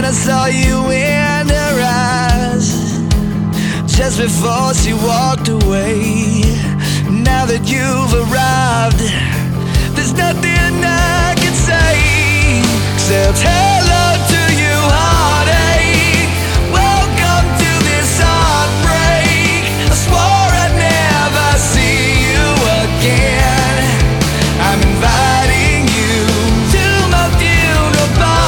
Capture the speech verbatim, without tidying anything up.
I saw you in her eyes just before she walked away. Now that you've arrived, there's nothing I can say except hey.